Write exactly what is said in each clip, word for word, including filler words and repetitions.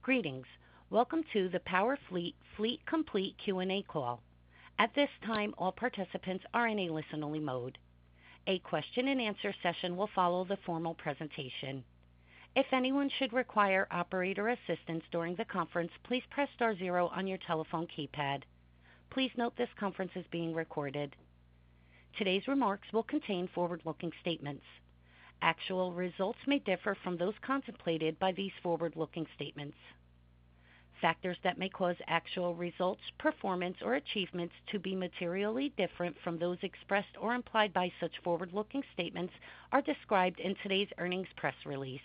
Greetings. Welcome to the Powerfleet Fleet Complete Q and A call. At this time, all participants are in a listen-only mode. A question-and-answer session will follow the formal presentation. If anyone should require operator assistance during the conference, please press star zero on your telephone keypad. Please note this conference is being recorded. Today's remarks will contain forward-looking statements. Actual results may differ from those contemplated by these forward-looking statements. Factors that may cause actual results, performance, or achievements to be materially different from those expressed or implied by such forward-looking statements are described in today's earnings press release.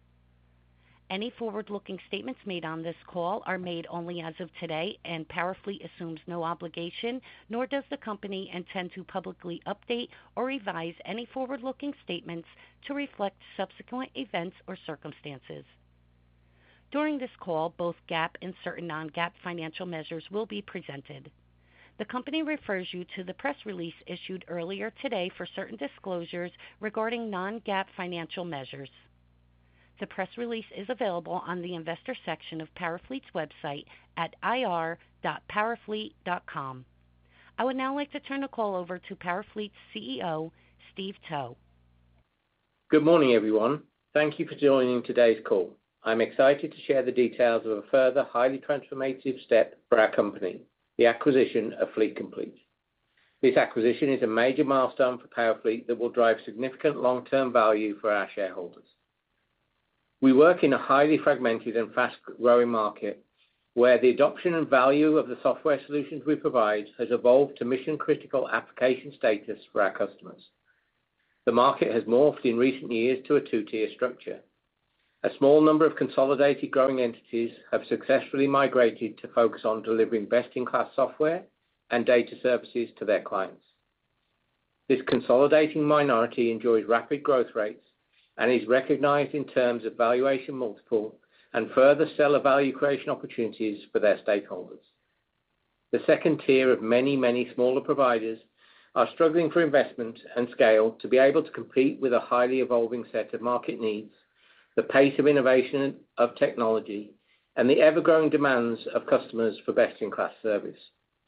Any forward-looking statements made on this call are made only as of today, and Powerfleet assumes no obligation, nor does the company intend to publicly update or revise any forward-looking statements to reflect subsequent events or circumstances. During this call, both GAAP and certain non-GAAP financial measures will be presented. The company refers you to the press release issued earlier today for certain disclosures regarding non-GAAP financial measures. The press release is available on the investor section of Powerfleet's website at I R dot powerfleet dot com. I would now like to turn the call over to Powerfleet's C E O, Steve Towe. Good morning, everyone. Thank you for joining today's call. I'm excited to share the details of a further highly transformative step for our company, the acquisition of Fleet Complete. This acquisition is a major milestone for Powerfleet that will drive significant long-term value for our shareholders. We work in a highly fragmented and fast-growing market where the adoption and value of the software solutions we provide has evolved to mission-critical application status for our customers. The market has morphed in recent years to a two-tier structure. A small number of consolidated growing entities have successfully migrated to focus on delivering best-in-class software and data services to their clients. This consolidating minority enjoys rapid growth rates and is recognized in terms of valuation multiple and further seller value creation opportunities for their stakeholders. The second tier of many, many smaller providers are struggling for investment and scale to be able to compete with a highly evolving set of market needs, the pace of innovation of technology, and the ever-growing demands of customers for best-in-class service.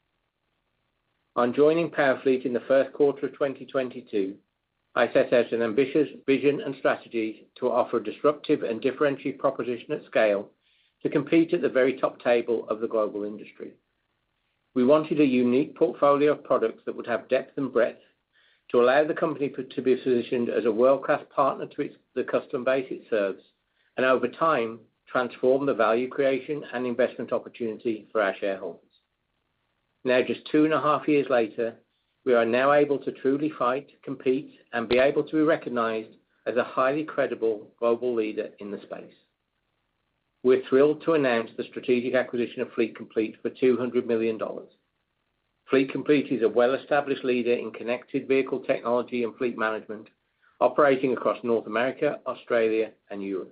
On joining Powerfleet in the first quarter of twenty twenty-two, I set out an ambitious vision and strategy to offer a disruptive and differentiated proposition at scale to compete at the very top table of the global industry. We wanted a unique portfolio of products that would have depth and breadth to allow the company to be positioned as a world-class partner to its, the customer base it serves, and over time, transform the value creation and investment opportunity for our shareholders. Now, just two and a half years later, we are now able to truly fight, compete, and be able to be recognized as a highly credible global leader in the space. We're thrilled to announce the strategic acquisition of Fleet Complete for two hundred million dollars. Fleet Complete is a well-established leader in connected vehicle technology and fleet management, operating across North America, Australia, and Europe.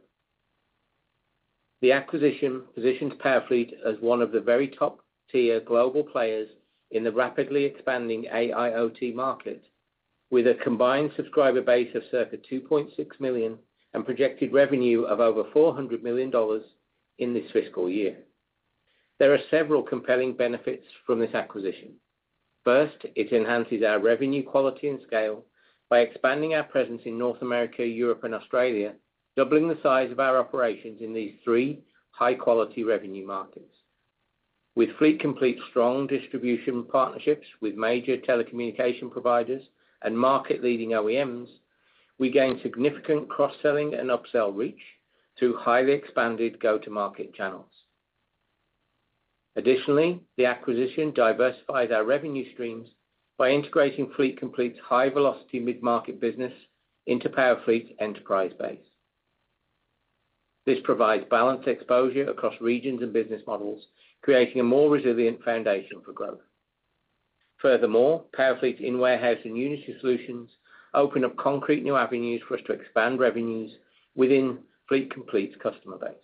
The acquisition positions Powerfleet as one of the very top-tier global players in the rapidly expanding A I O T market, with a combined subscriber base of circa two point six million and projected revenue of over four hundred million dollars in this fiscal year. There are several compelling benefits from this acquisition. First, it enhances our revenue quality and scale by expanding our presence in North America, Europe, and Australia, doubling the size of our operations in these three high-quality revenue markets. With Fleet Complete's strong distribution partnerships with major telecommunication providers and market-leading O E Ms, we gain significant cross-selling and upsell reach through highly expanded go-to-market channels. Additionally, the acquisition diversifies our revenue streams by integrating Fleet Complete's high-velocity mid-market business into Powerfleet's enterprise base. This provides balanced exposure across regions and business models, creating a more resilient foundation for growth. Furthermore, Powerfleet's in-warehouse and Unity solutions open up concrete new avenues for us to expand revenues within Fleet Complete's customer base.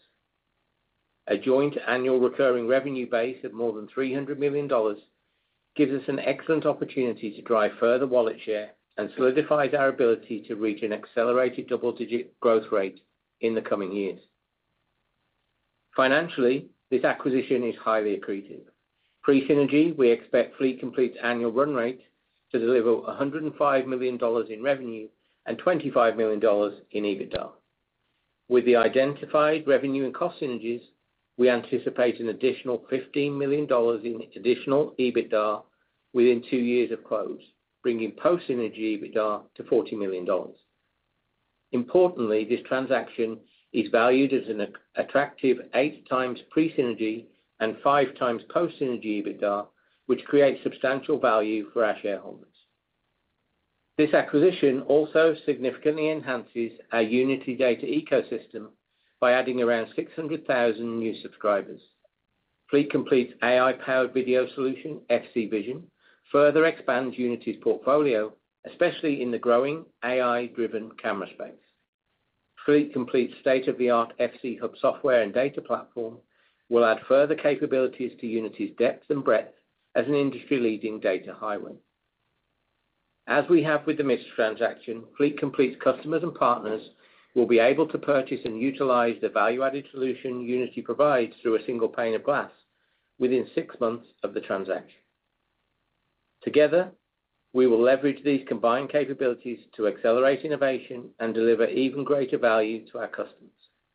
A joint annual recurring revenue base of more than three hundred million dollars gives us an excellent opportunity to drive further wallet share and solidifies our ability to reach an accelerated double-digit growth rate in the coming years. Financially, this acquisition is highly accretive. Pre-synergy, we expect Fleet Complete's annual run rate to deliver one hundred five million dollars in revenue and twenty-five million dollars in EBITDA. With the identified revenue and cost synergies, we anticipate an additional fifteen million dollars in additional EBITDA within two years of close, bringing post-synergy EBITDA to forty million dollars. Importantly, this transaction is valued as an attractive eight times pre-synergy and five times post-synergy EBITDA, which creates substantial value for our shareholders. This acquisition also significantly enhances our Unity data ecosystem by adding around six hundred thousand new subscribers. Fleet Complete's A I-powered video solution, F C Vision, further expands Unity's portfolio, especially in the growing A I-driven camera space. Fleet Complete's state-of-the-art F C Hub software and data platform will add further capabilities to Unity's depth and breadth as an industry-leading data highway. As we have with the Mist transaction, Fleet Complete's customers and partners will be able to purchase and utilize the value-added solution Unity provides through a single pane of glass within six months of the transaction. Together, we will leverage these combined capabilities to accelerate innovation and deliver even greater value to our customers.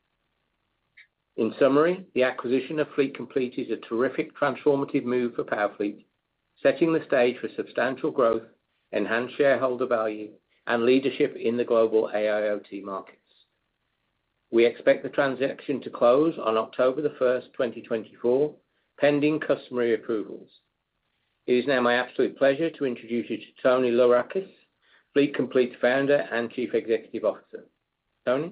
In summary, the acquisition of Fleet Complete is a terrific transformative move for Powerfleet, setting the stage for substantial growth, enhanced shareholder value, and leadership in the global A I O T markets. We expect the transaction to close on October the first, twenty twenty-four, pending customary approvals. It is now my absolute pleasure to introduce you to Tony Lourakis, Fleet Complete's founder and Chief Executive Officer. Tony?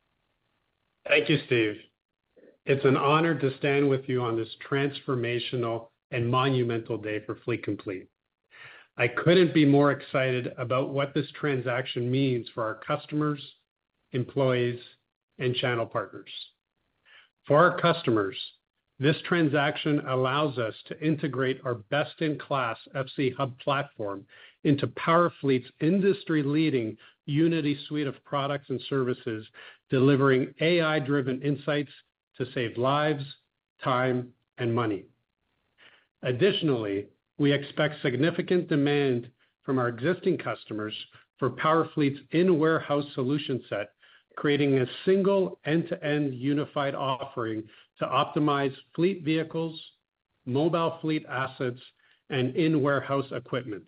Thank you, Steve. It's an honor to stand with you on this transformational and monumental day for Fleet Complete. I couldn't be more excited about what this transaction means for our customers, employees, and channel partners. For our customers, this transaction allows us to integrate our best-in-class F C Hub platform into Powerfleet's industry-leading Unity suite of products and services, delivering A I-driven insights to save lives, time, and money. Additionally, we expect significant demand from our existing customers for Powerfleet's in-warehouse solution set, creating a single end-to-end unified offering to optimize fleet vehicles, mobile fleet assets, and in-warehouse equipment.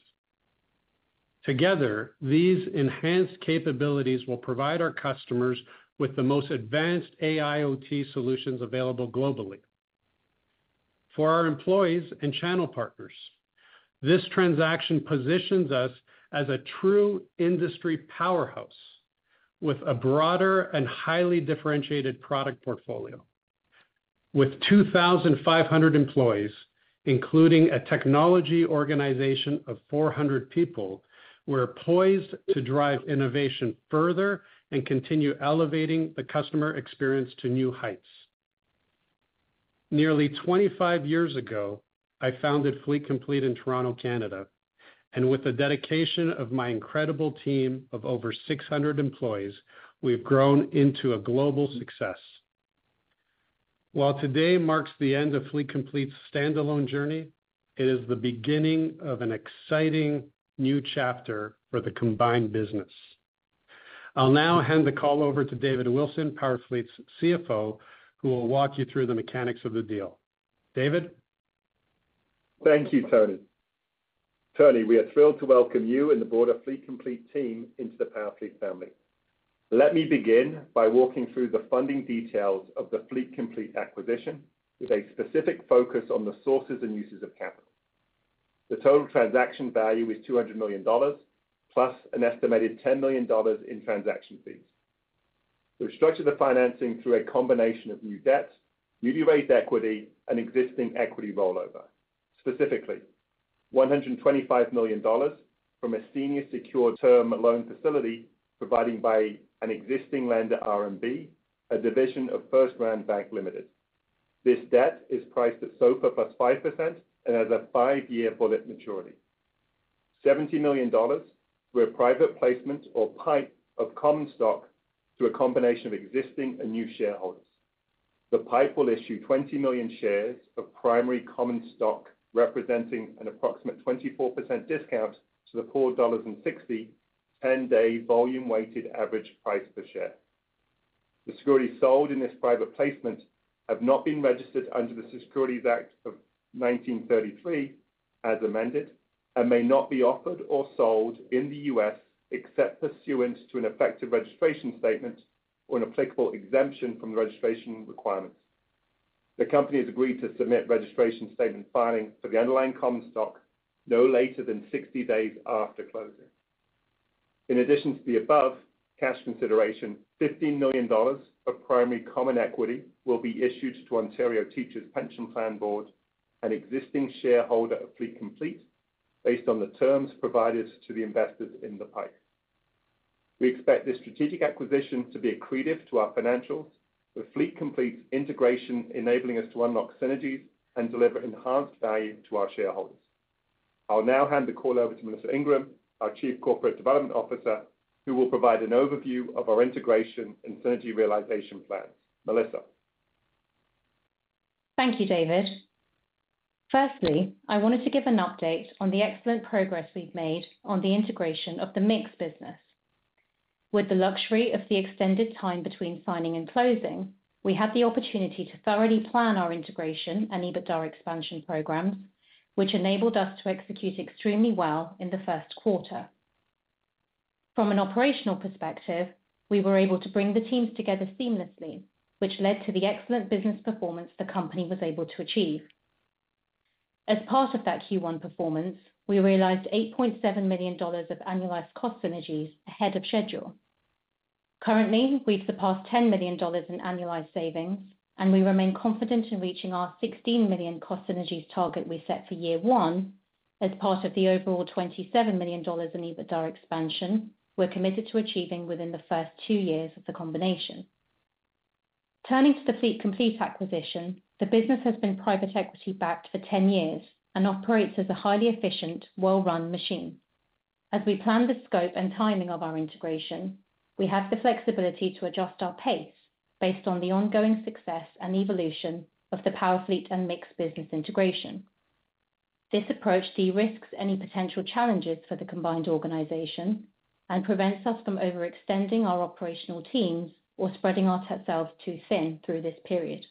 Together, these enhanced capabilities will provide our customers with the most advanced A I O T solutions available globally. For our employees and channel partners, this transaction positions us as a true industry powerhouse with a broader and highly differentiated product portfolio. With two thousand five hundred employees, including a technology organization of four hundred people, we're poised to drive innovation further and continue elevating the customer experience to new heights. Nearly twenty-five years ago, I founded Fleet Complete in Toronto, Canada, and with the dedication of my incredible team of over six hundred employees, we've grown into a global success. While today marks the end of Fleet Complete's standalone journey, it is the beginning of an exciting new chapter for the combined business. I'll now hand the call over to David Wilson, Powerfleet's C F O, who will walk you through the mechanics of the deal. David? Thank you, Tony. Tony, we are thrilled to welcome you and the broader Fleet Complete team into the Powerfleet family. Let me begin by walking through the funding details of the Fleet Complete acquisition with a specific focus on the sources and uses of capital. The total transaction value is two hundred million dollars, plus an estimated ten million dollars in transaction fees. We've structured the financing through a combination of new debt, newly raised equity, and existing equity rollover. Specifically, one hundred twenty-five million dollars from a senior secured term loan facility provided by an existing lender, R M B, a division of First Round Bank Limited. This debt is priced at SOFR plus five percent and has a five-year bullet maturity. seventy million dollars through a private placement or PIPE of common stock to a combination of existing and new shareholders. The PIPE will issue twenty million shares of primary common stock, representing an approximate twenty-four percent discount to the four dollars and sixty cents ten-day volume-weighted average price per share. The securities sold in this private placement have not been registered under the Securities Act of nineteen thirty-three as amended, and may not be offered or sold in the U S except pursuant to an effective registration statement or an applicable exemption from the registration requirements. The company has agreed to submit registration statement filing for the underlying common stock no later than sixty days after closing. In addition to the above cash consideration, fifteen million dollars of primary common equity will be issued to Ontario Teachers' Pension Plan Board, an existing shareholder of Fleet Complete, based on the terms provided to the investors in the PIPE. We expect this strategic acquisition to be accretive to our financials, with Fleet Complete's integration enabling us to unlock synergies and deliver enhanced value to our shareholders. I'll now hand the call over to Melissa Ingram, our Chief Corporate Development Officer, who will provide an overview of our integration and synergy realization plans. Melissa. Thank you, David. Firstly, I wanted to give an update on the excellent progress we've made on the integration of the M I X business. With the luxury of the extended time between signing and closing, we had the opportunity to thoroughly plan our integration and EBITDA expansion programs, which enabled us to execute extremely well in the first quarter. From an operational perspective, we were able to bring the teams together seamlessly, which led to the excellent business performance the company was able to achieve. As part of that Q one performance, we realized eight point seven million dollars of annualized cost synergies ahead of schedule. Currently, we've surpassed ten million dollars in annualized savings, and we remain confident in reaching our sixteen million dollars cost synergies target we set for year one as part of the overall twenty-seven million dollars in EBITDA expansion we're committed to achieving within the first two years of the combination. Turning to the Fleet Complete acquisition, the business has been private equity backed for ten years and operates as a highly efficient, well-run machine. As we plan the scope and timing of our integration, we have the flexibility to adjust our pace based on the ongoing success and evolution of the Powerfleet and M I X business integration. This approach de-risks any potential challenges for the combined organization and prevents us from overextending our operational teams or spreading ourselves too thin through this period.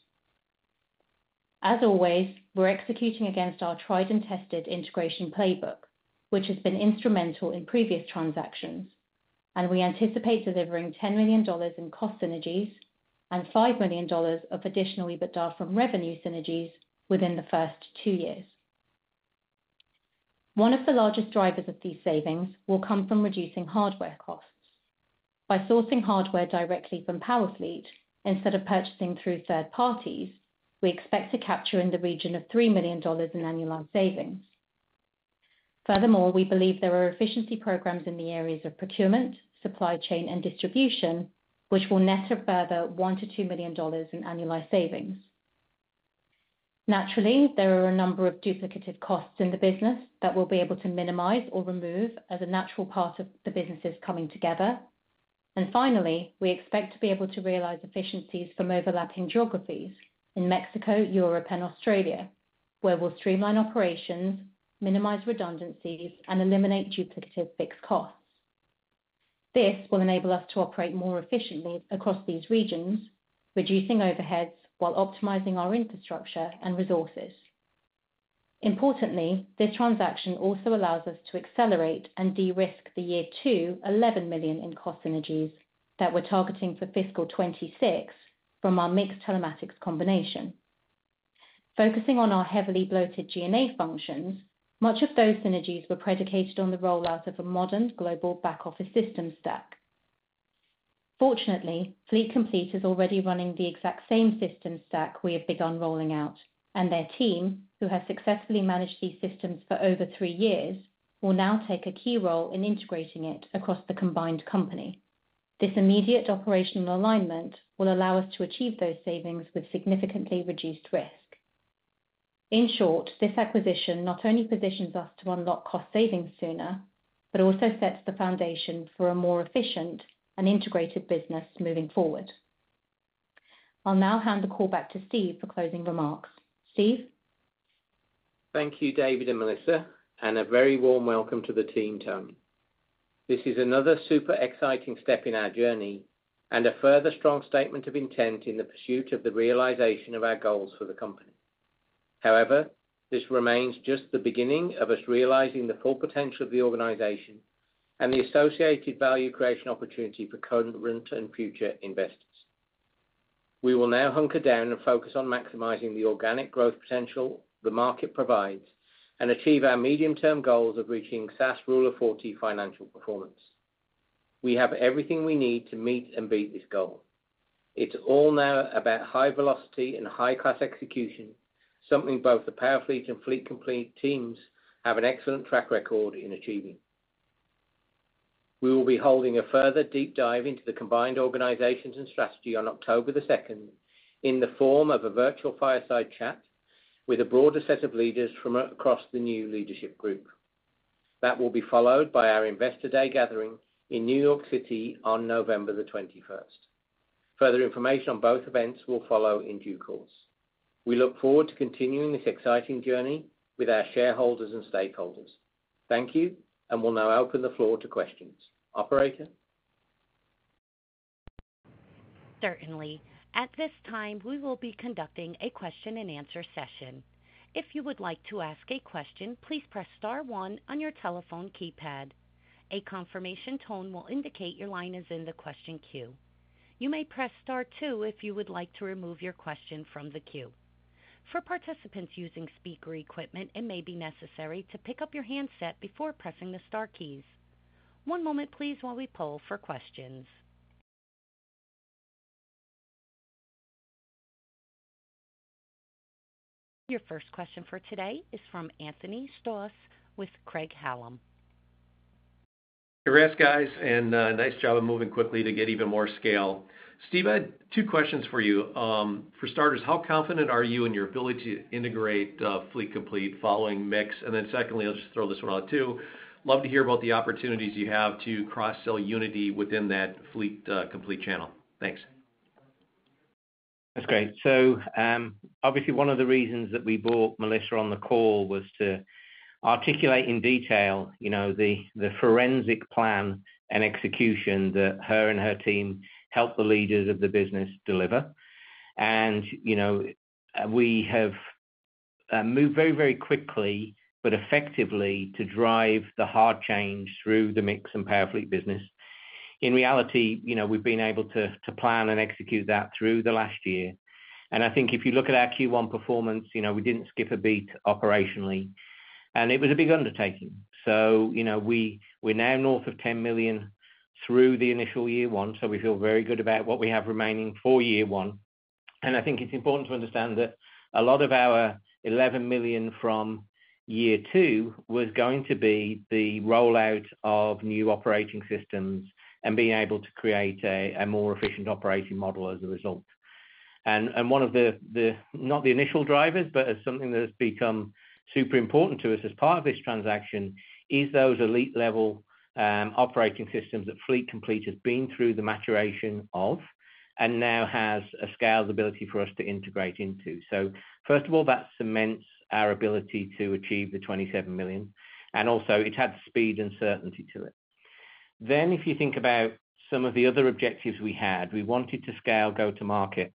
As always, we're executing against our tried and tested integration playbook, which has been instrumental in previous transactions, and we anticipate delivering ten million dollars in cost synergies and five million dollars of additional EBITDA from revenue synergies within the first two years. One of the largest drivers of these savings will come from reducing hardware costs. By sourcing hardware directly from Powerfleet instead of purchasing through third parties, we expect to capture in the region of three million dollars in annualized savings. Furthermore, we believe there are efficiency programs in the areas of procurement, supply chain, and distribution, which will net a further one to two million dollars in annualized savings. Naturally, there are a number of duplicative costs in the business that we'll be able to minimize or remove as a natural part of the businesses coming together. And finally, we expect to be able to realize efficiencies from overlapping geographies in Mexico, Europe, and Australia, where we'll streamline operations, minimize redundancies, and eliminate duplicative fixed costs. This will enable us to operate more efficiently across these regions, reducing overheads while optimizing our infrastructure and resources. Importantly, this transaction also allows us to accelerate and de-risk the year two eleven million dollars in cost synergies that we're targeting for fiscal twenty-six from our M I X telematics combination. Focusing on our heavily bloated G and A functions, much of those synergies were predicated on the rollout of a modern global back-office system stack. Fortunately, Fleet Complete is already running the exact same system stack we have begun rolling out, and their team, who has successfully managed these systems for over three years, will now take a key role in integrating it across the combined company. This immediate operational alignment will allow us to achieve those savings with significantly reduced risk. In short, this acquisition not only positions us to unlock cost savings sooner, but also sets the foundation for a more efficient and integrated business moving forward. I'll now hand the call back to Steve for closing remarks. Steve? Thank you, David and Melissa, and a very warm welcome to the team, Tony. This is another super exciting step in our journey and a further strong statement of intent in the pursuit of the realization of our goals for the company. However, this remains just the beginning of us realizing the full potential of the organization and the associated value creation opportunity for current and future investors. We will now hunker down and focus on maximizing the organic growth potential the market provides and achieve our medium-term goals of reaching SaaS Rule of forty financial performance. We have everything we need to meet and beat this goal. It's all now about high velocity and high-class execution, something both the Powerfleet and Fleet Complete teams have an excellent track record in achieving. We will be holding a further deep dive into the combined organizations and strategy on October the second in the form of a virtual fireside chat with a broader set of leaders from across the new leadership group. That will be followed by our Investor Day gathering in New York City on November the twenty-first. Further information on both events will follow in due course. We look forward to continuing this exciting journey with our shareholders and stakeholders. Thank you, and we'll now open the floor to questions. Operator? Certainly. At this time, we will be conducting a question and answer session. If you would like to ask a question, please press star one on your telephone keypad. A confirmation tone will indicate your line is in the question queue. You may press star two if you would like to remove your question from the queue. For participants using speaker equipment, it may be necessary to pick up your handset before pressing the star keys. One moment, please, while we poll for questions. Your first question for today is from Anthony Stoss with Craig-Hallum. Congrats, guys, and uh, nice job of moving quickly to get even more scale. Steve, I had two questions for you. Um, for starters, how confident are you in your ability to integrate uh, Fleet Complete following Mix? And then secondly, I'll just throw this one out too. Love to hear about the opportunities you have to cross-sell Unity within that Fleet uh, Complete channel. Thanks. That's great. So um, obviously one of the reasons that we brought Melissa on the call was to articulate in detail, you know, the, the forensic plan and execution that her and her team help the leaders of the business deliver. And, you know, we have uh, moved very, very quickly, but effectively to drive the hard change through the Mix and Powerfleet business. In reality, you know, we've been able to, to plan and execute that through the last year. And I think if you look at our Q one performance, you know, we didn't skip a beat operationally, and it was a big undertaking. So, you know, we, we're now north of ten million through the initial year one, so we feel very good about what we have remaining for year one. And I think it's important to understand that a lot of our eleven million from year two was going to be the rollout of new operating systems and being able to create a, a more efficient operating model as a result. And, and one of the, the, not the initial drivers, but as something that has become super important to us as part of this transaction is those elite level um, operating systems that Fleet Complete has been through the maturation of and now has a scaled ability for us to integrate into. So first of all, that cements our ability to achieve the twenty-seven million, and also it had speed and certainty to it. Then if you think about some of the other objectives we had, we wanted to scale go-to-market,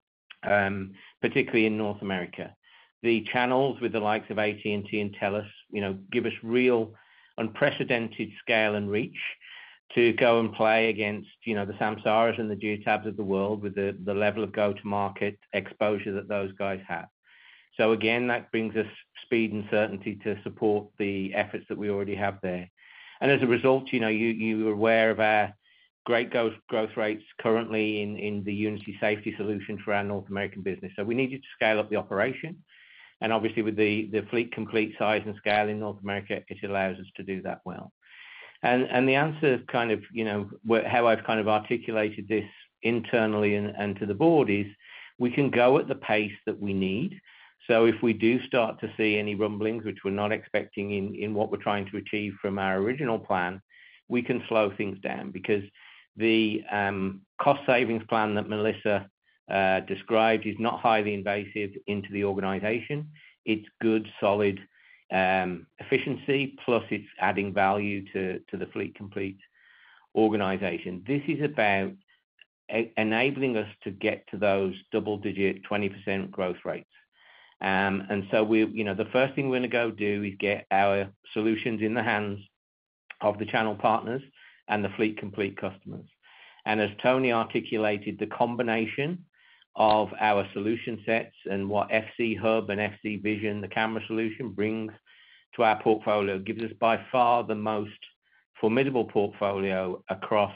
um, particularly in North America. The channels with the likes of A T and T and TELUS, you know, give us real unprecedented scale and reach to go and play against, you know, the Samsaras and the Geotabs of the world with the, the level of go-to-market exposure that those guys have. So again, that brings us speed and certainty to support the efforts that we already have there. And as a result, you know, you, you are aware of our great growth, growth rates currently in, in the Unity Safety solution for our North American business. So we needed to scale up the operation. And obviously with the, the Fleet Complete size and scale in North America, it allows us to do that well. And, and the answer kind of, you know, how I've kind of articulated this internally and, and to the board is we can go at the pace that we need. So if we do start to see any rumblings, which we're not expecting in, in what we're trying to achieve from our original plan, we can slow things down because the um, cost savings plan that Melissa uh, described is not highly invasive into the organization. It's good, solid um, efficiency, plus it's adding value to, to the Fleet Complete organization. This is about a- enabling us to get to those double-digit twenty percent growth rates. Um, and so we, you know, the first thing we're going to go do is get our solutions in the hands of the channel partners and the Fleet Complete customers. And as Tony articulated, the combination of our solution sets and what F C Hub and F C Vision, the camera solution, brings to our portfolio gives us by far the most formidable portfolio across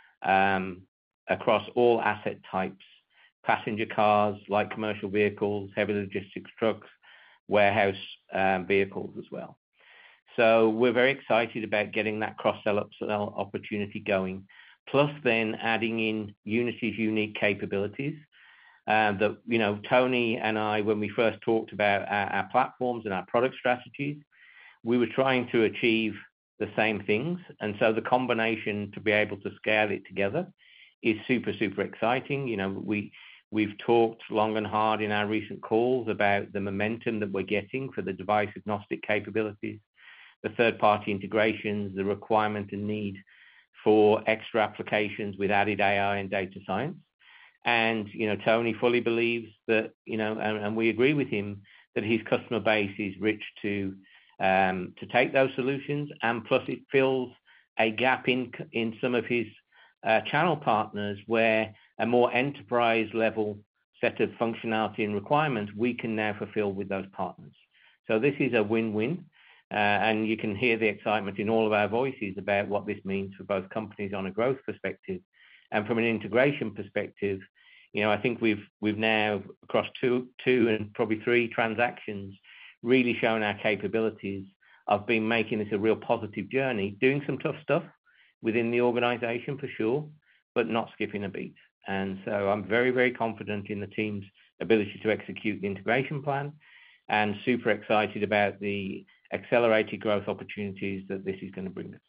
um, across all asset types: passenger cars, light commercial vehicles, heavy logistics trucks, warehouse um, vehicles as well. So we're very excited about getting that cross-sell upsell opportunity going, plus then adding in Unity's unique capabilities. Uh, that, you know, Tony and I, when we first talked about our, our platforms and our product strategies, we were trying to achieve the same things. And so the combination to be able to scale it together is super, super exciting. You know, we, we've talked long and hard in our recent calls about the momentum that we're getting for the device agnostic capabilities, the third-party integrations, the requirement and need for extra applications with added A I and data science. And, you know, Tony fully believes that, you know, and, and we agree with him, that his customer base is rich to um, to take those solutions, and plus it fills a gap in in some of his uh, channel partners where a more enterprise level set of functionality and requirements we can now fulfill with those partners. So this is a win-win, uh, and you can hear the excitement in all of our voices about what this means for both companies on a growth perspective. And from an integration perspective, you know, I think we've we've now across two two and probably three transactions really shown our capabilities of being making this a real positive journey, doing some tough stuff within the organization for sure, but not skipping a beat. And so I'm very, very confident in the team's ability to execute the integration plan, and super excited about the accelerated growth opportunities that this is going to bring us.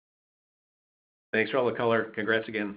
Thanks for all the color. Congrats again.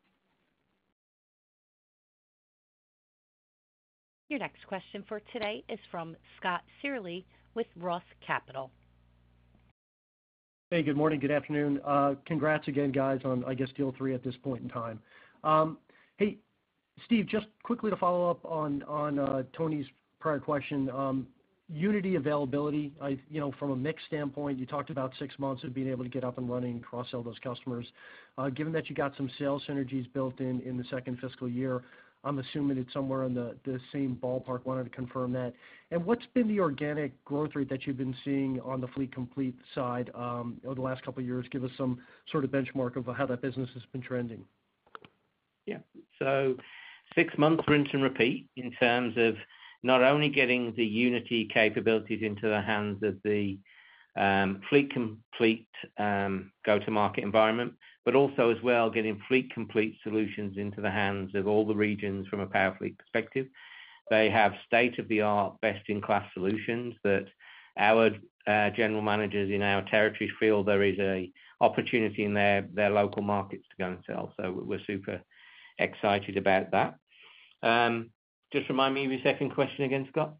Your next question for today is from Scott Searle with Roth Capital. Hey, good morning, good afternoon. Uh, congrats again, guys, on, I guess, deal three at this point in time. Um, hey, Steve, just quickly to follow up on, on uh, Tony's prior question, um, Unity availability, I, you know, from a mix standpoint, you talked about six months of being able to get up and running, cross-sell those customers. Uh, given that you got some sales synergies built in in the second fiscal year, I'm assuming it's somewhere in the, the same ballpark. Wanted to confirm that. And what's been the organic growth rate that you've been seeing on the Fleet Complete side um, over the last couple of years? Give us some sort of benchmark of how that business has been trending. Yeah, so six months rinse and repeat in terms of not only getting the Unity capabilities into the hands of the um, Fleet Complete um, go-to-market environment, but also as well getting Fleet Complete solutions into the hands of all the regions from a Powerfleet perspective. They have state-of-the-art, best-in-class solutions that our uh, general managers in our territories feel there is a opportunity in their, their local markets to go and sell. So we're super excited about that. Um, just remind me of your second question again, Scott.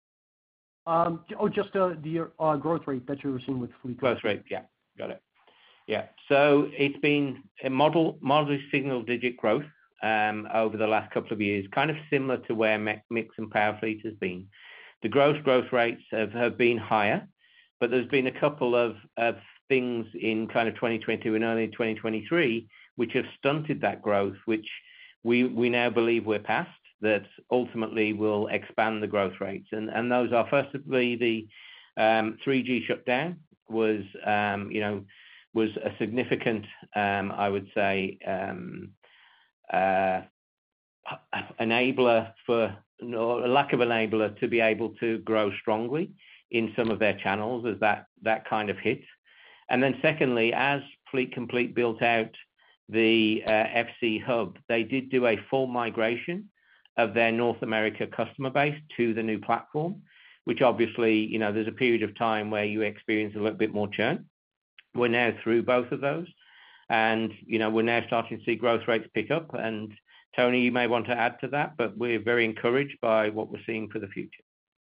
Um, oh, just uh, the uh, growth rate that you were seeing with Fleet. Growth rate, yeah, got it. Yeah, so it's been a model, model single-digit growth um, over the last couple of years, kind of similar to where Mix and Powerfleet has been. The growth growth rates have, have been higher, but there's been a couple of, of things in kind of twenty twenty-two and early twenty twenty-three which have stunted that growth, which we we now believe we're past, that ultimately will expand the growth rates. And, and those are, firstly, the um, three G shutdown was, um, you know, was a significant, um, I would say, um, uh, enabler for, or a lack of enabler to be able to grow strongly in some of their channels as that, that kind of hit. And then secondly, as Fleet Complete built out the uh, F C Hub, they did do a full migration of their North America customer base to the new platform, which obviously, you know, there's a period of time where you experience a little bit more churn. We're now through both of those, and, you know, we're now starting to see growth rates pick up. And Tony, you may want to add to that, but we're very encouraged by what we're seeing for the future.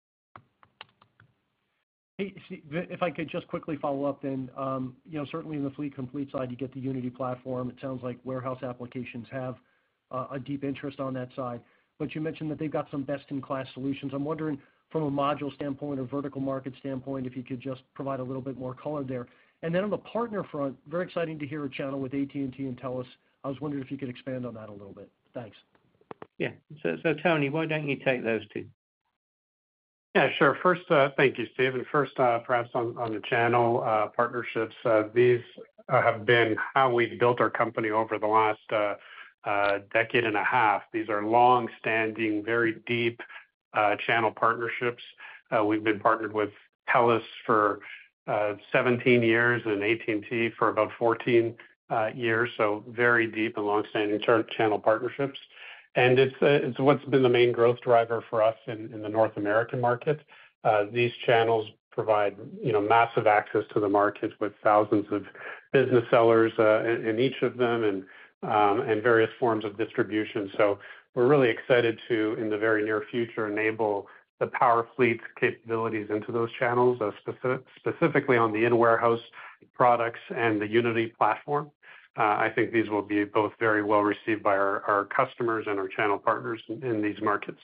Hey, Steve, if I could just quickly follow up then, um, you know, certainly in the Fleet Complete side, you get the Unity platform. It sounds like warehouse applications have uh, a deep interest on that side. But you mentioned that they've got some best-in-class solutions. I'm wondering, from a module standpoint or vertical market standpoint, if you could just provide a little bit more color there. And then on the partner front, very exciting to hear a channel with A T and T and TELUS. I was wondering if you could expand on that a little bit. Thanks. Yeah. So, so Tony, why don't you take those two? Yeah, sure. First, uh, thank you, Steve. And first, uh, perhaps on, on the channel uh, partnerships, uh, these uh, have been how we've built our company over the last uh, uh, decade and a half. These are long-standing, very deep uh, channel partnerships. Uh, we've been partnered with TELUS for uh, seventeen years and A T and T for about fourteen uh, years, so very deep and long-standing ch- channel partnerships. And it's, uh, it's what's been the main growth driver for us in, in the North American market. Uh, these channels provide, you know, massive access to the market with thousands of business sellers uh, in, in each of them and, um, and various forms of distribution. So we're really excited to, in the very near future, enable the PowerFleet capabilities into those channels, uh, specific, specifically on the in-warehouse products and the Unity platform. Uh, I think these will be both very well received by our, our customers and our channel partners in, in these markets.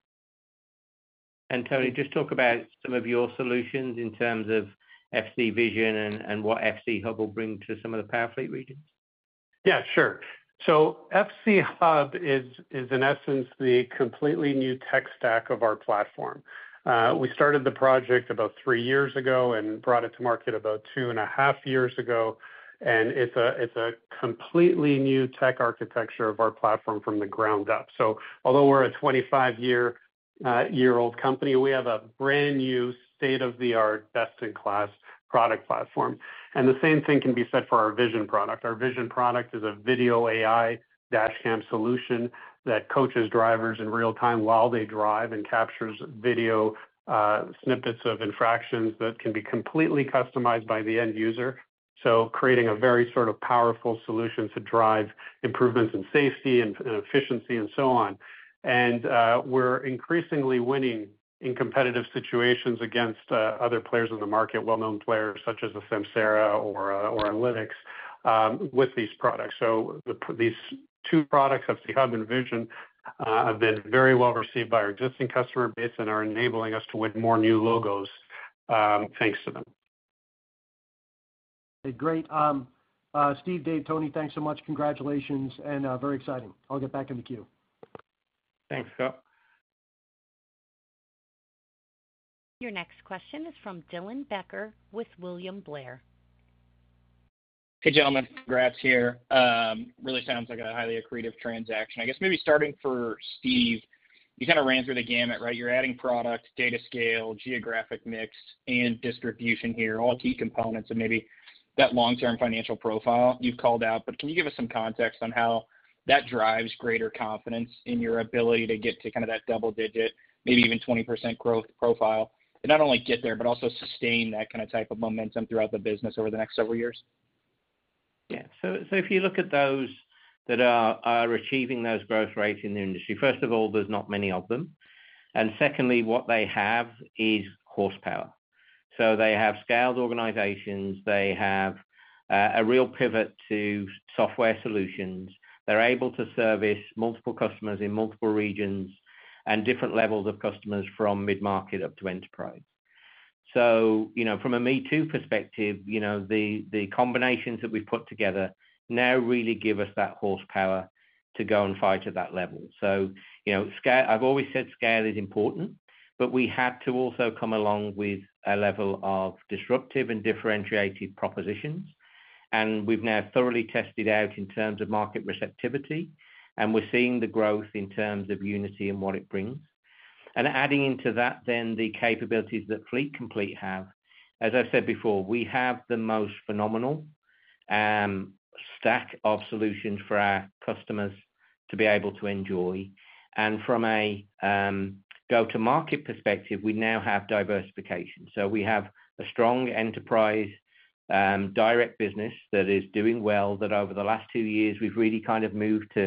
And Tony, just talk about some of your solutions in terms of F C Vision and, and what F C Hub will bring to some of the PowerFleet regions. Yeah, sure. So F C Hub is, is in essence the completely new tech stack of our platform. Uh, we started the project about three years ago and brought it to market about two and a half years ago. And it's a it's a completely new tech architecture of our platform from the ground up. So although we're a twenty-five year uh, year old company, we have a brand new state-of-the-art, best-in-class product platform. And the same thing can be said for our Vision product. Our Vision product is a video A I dashcam solution that coaches drivers in real time while they drive and captures video uh, snippets of infractions that can be completely customized by the end user. So creating a very sort of powerful solution to drive improvements in safety and, and efficiency and so on. And uh, we're increasingly winning in competitive situations against uh, other players in the market, well-known players such as a Samsara or, uh, or Analytics um, with these products. So the, these two products, F C Hub and Vision, uh, have been very well received by our existing customer base and are enabling us to win more new logos um, thanks to them. Hey, great. Um, uh, Steve, Dave, Tony, thanks so much. Congratulations, and uh, very exciting. I'll get back in the queue. Thanks, Scott. Your next question is from Dylan Becker with William Blair. Hey, gentlemen. Congrats here. Um, really sounds like a highly accretive transaction. I guess maybe starting for Steve, you kind of ran through the gamut, right? You're adding product, data scale, geographic mix, and distribution here, all key components of maybe that long-term financial profile you've called out. But can you give us some context on how that drives greater confidence in your ability to get to kind of that double-digit, maybe even twenty percent growth profile, and not only get there, but also sustain that kind of type of momentum throughout the business over the next several years? Yeah. So, so if you look at those that are, are achieving those growth rates in the industry, first of all, there's not many of them. And secondly, what they have is horsepower. So they have scaled organizations. They have uh, a real pivot to software solutions. They're able to service multiple customers in multiple regions and different levels of customers from mid-market up to enterprise. So, you know, from a Me Too perspective, you know, the, the combinations that we've put together now really give us that horsepower to go and fight at that level. So, you know, scale, I've always said scale is important, but we had to also come along with a level of disruptive and differentiated propositions. And we've now thoroughly tested out in terms of market receptivity, and we're seeing the growth in terms of Unity and what it brings. And adding into that then the capabilities that Fleet Complete have. As I've said before, we have the most phenomenal um, stack of solutions for our customers to be able to enjoy. And from a um, go-to-market perspective, we now have diversification. So we have a strong enterprise um, direct business that is doing well, that over the last two years, we've really kind of moved to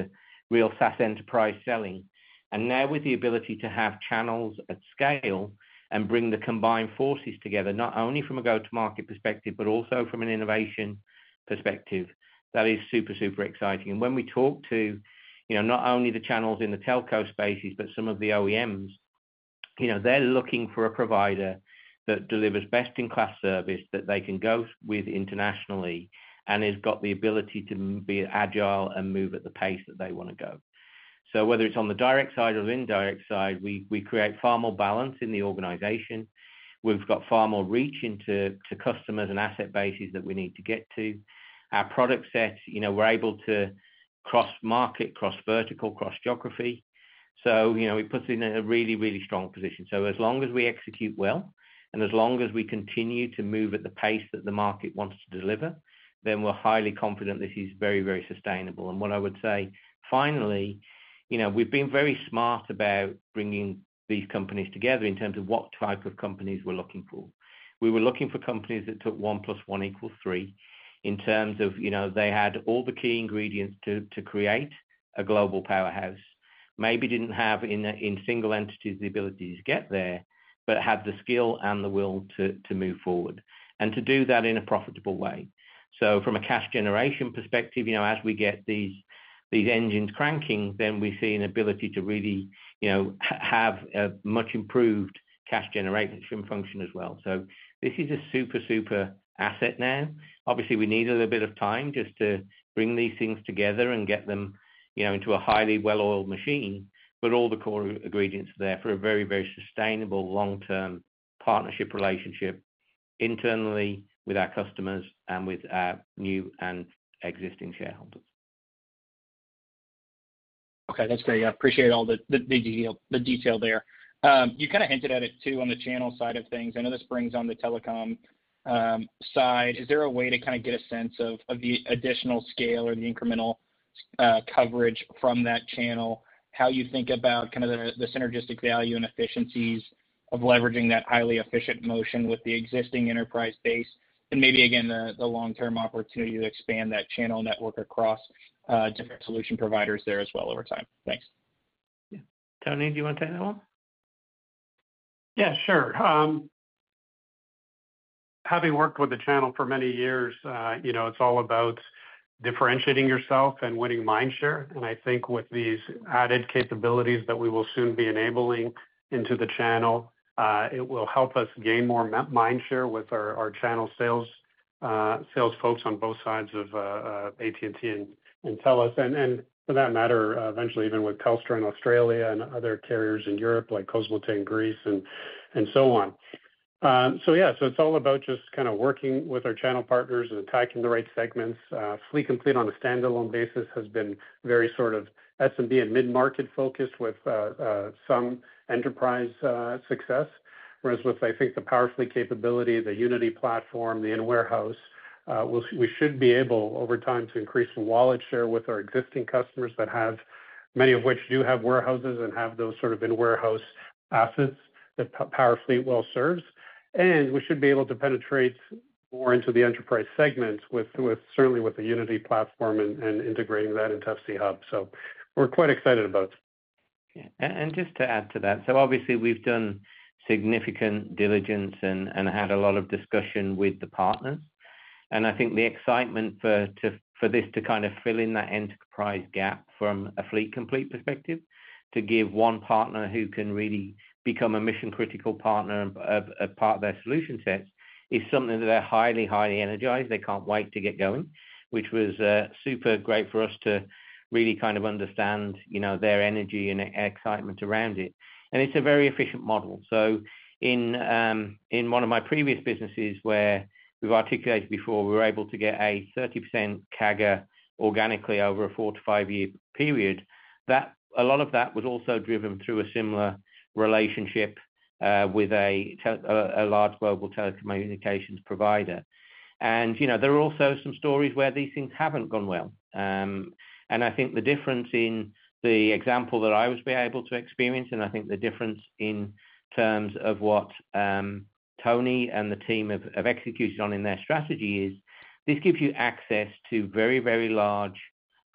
real SaaS enterprise selling. And now with the ability to have channels at scale and bring the combined forces together, not only from a go-to-market perspective, but also from an innovation perspective, that is super, super exciting. And when we talk to, you know, not only the channels in the telco spaces, but some of the O E Ms, you know, they're looking for a provider that delivers best-in-class service that they can go with internationally and has got the ability to be agile and move at the pace that they want to go. So whether it's on the direct side or the indirect side, we, we create far more balance in the organization. We've got far more reach into to customers and asset bases that we need to get to. Our product set, you know, we're able to cross-market, cross-vertical, cross-geography. So, you know, it puts us in a really, really strong position. So as long as we execute well, and as long as we continue to move at the pace that the market wants to deliver, then we're highly confident this is very, very sustainable. And what I would say, finally, you know, we've been very smart about bringing these companies together in terms of what type of companies we're looking for. We were looking for companies that took one plus one equals three in terms of, you know, they had all the key ingredients to, to create a global powerhouse. Maybe didn't have in, in single entities the ability to get there, but had the skill and the will to, to move forward and to do that in a profitable way. So from a cash generation perspective, you know, as we get these these engines cranking, then we see an ability to really, you know, have a much improved cash generation function as well. So this is a super, super asset now. Obviously, we need a little bit of time just to bring these things together and get them, you know, into a highly well-oiled machine, but all the core ingredients are there for a very, very sustainable long-term partnership relationship internally with our customers and with our new and existing shareholders. Okay, that's great. I appreciate all the, the, the, detail, the detail there. Um, you kind of hinted at it too on the channel side of things. I know this brings on the telecom um, side. Is there a way to kind of get a sense of, of the additional scale or the incremental uh, coverage from that channel, how you think about kind of the, the synergistic value and efficiencies of leveraging that highly efficient motion with the existing enterprise base, and maybe, again, the, the long-term opportunity to expand that channel network across uh, different solution providers there as well over time? Thanks. Yeah. Tony, do you want to take that one? Yeah, sure. Um, having worked with the channel for many years, uh, you know, it's all about differentiating yourself and winning mind share. And I think with these added capabilities that we will soon be enabling into the channel, uh, it will help us gain more mind share with our, our channel sales uh, sales folks on both sides of uh, uh, A T and T and, and TELUS, and, and for that matter, uh, eventually even with Telstra in Australia and other carriers in Europe like Cosmote in Greece and, and so on. Um, so yeah, so it's all about just kind of working with our channel partners and attacking the right segments. Uh, Fleet Complete on a standalone basis has been very sort of S M B and mid-market focused with uh, uh, some enterprise uh, success, whereas with, I think, the PowerFleet capability, the Unity platform, the in-warehouse, uh, we'll, we should be able over time to increase the wallet share with our existing customers that have, many of which do have warehouses and have those sort of in-warehouse assets that PowerFleet well serves. And we should be able to penetrate more into the enterprise segment with, with certainly with the Unity platform and, and integrating that into F C Hub. So we're quite excited about it. Yeah. And just to add to that, so obviously we've done significant diligence and, and had a lot of discussion with the partners. And I think the excitement for to, for this to kind of fill in that enterprise gap from a Fleet Complete perspective, to give one partner who can really become a mission critical partner, a, a part of their solution sets, is something that they're highly, highly energized. They can't wait to get going, which was uh, super great for us to really kind of understand, you know, their energy and excitement around it. And it's a very efficient model. So in um, in one of my previous businesses where we've articulated before, we were able to get a thirty percent C A G R organically over a four to five year period. That a lot of that was also driven through a similar relationship uh, with a, a, a large global telecommunications provider. And, you know, there are also some stories where these things haven't gone well. Um, and I think the difference in the example that I was able to experience, and I think the difference in terms of what um, Tony and the team have, have executed on in their strategy is this gives you access to very, very large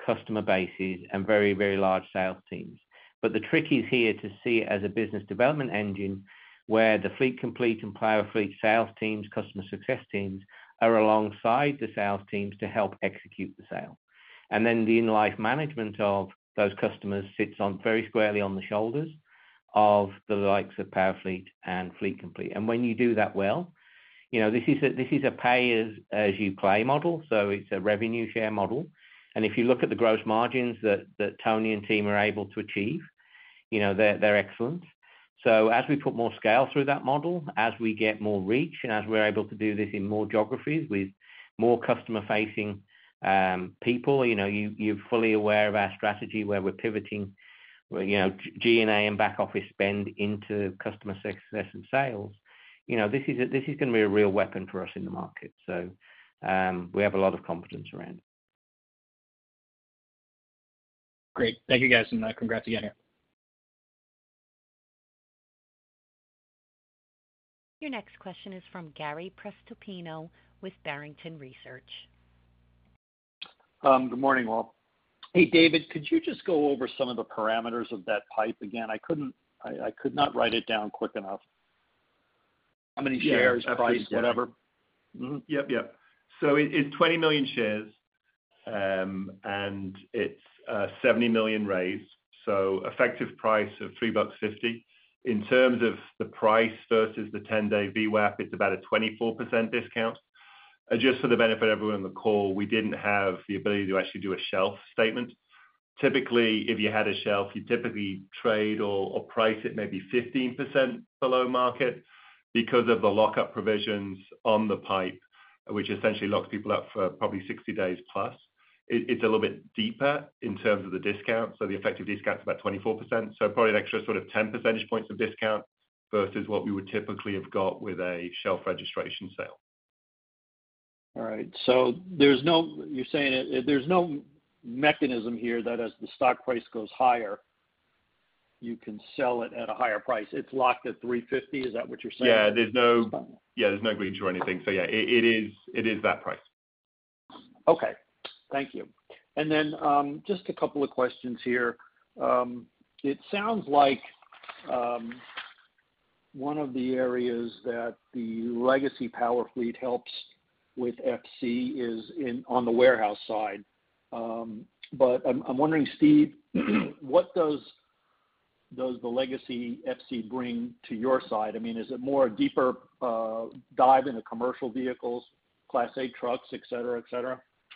customer bases and very, very large sales teams. But the trick is here to see it as a business development engine where the Fleet Complete and Powerfleet sales teams, customer success teams, are alongside the sales teams to help execute the sale. And then the in-life management of those customers sits on very squarely on the shoulders of the likes of Powerfleet and Fleet Complete. And when you do that well, you know, this is a, this is a pay as, as you play model. So it's a revenue share model. And if you look at the gross margins that, that Tony and team are able to achieve, you know, they're, they're excellent. So as we put more scale through that model, as we get more reach, and as we're able to do this in more geographies with more customer-facing um, people, you know, you, you're fully aware of our strategy where we're pivoting, you know, G and A and back office spend into customer success and sales. You know, this is a, this is going to be a real weapon for us in the market. So um, we have a lot of confidence around it. Great. Thank you, guys, and uh, congrats again here. Your next question is from Gary Prestopino with Barrington Research. Um, good morning, all. Hey, David, could you just go over some of the parameters of that pipe again? I couldn't, I, I could not write it down quick enough. How many Yeah, shares, absolutely, price, yeah. whatever? Mm-hmm. Yep, yep. So it, it's twenty million shares, um, and it's uh, seventy million raised. So effective price of three bucks fifty. In terms of the price versus the ten-day V WAP, it's about a twenty-four percent discount. Uh, just for the benefit of everyone on the call, we didn't have the ability to actually do a shelf statement. Typically, if you had a shelf, you typically trade or, or price it maybe fifteen percent below market because of the lockup provisions on the pipe, which essentially locks people up for probably sixty days plus. It, it's a little bit deeper in terms of the discount. So the effective discount is about twenty-four percent. So probably an extra sort of ten percentage points of discount versus what we would typically have got with a shelf registration sale. All right. So there's no, you're saying it, there's no mechanism here that as the stock price goes higher, you can sell it at a higher price. It's locked at three fifty. Is that what you're saying? Yeah, there's no, yeah, there's no breach or anything. So yeah, it, it is, it is that price. Okay. Thank you. And then um, just a couple of questions here. Um, it sounds like um, one of the areas that the legacy Powerfleet helps with F C is in on the warehouse side. Um, but I'm, I'm wondering, Steve, what does does the legacy F C bring to your side? I mean, is it more a deeper uh, dive into commercial vehicles, Class eight trucks, et cetera, et cetera?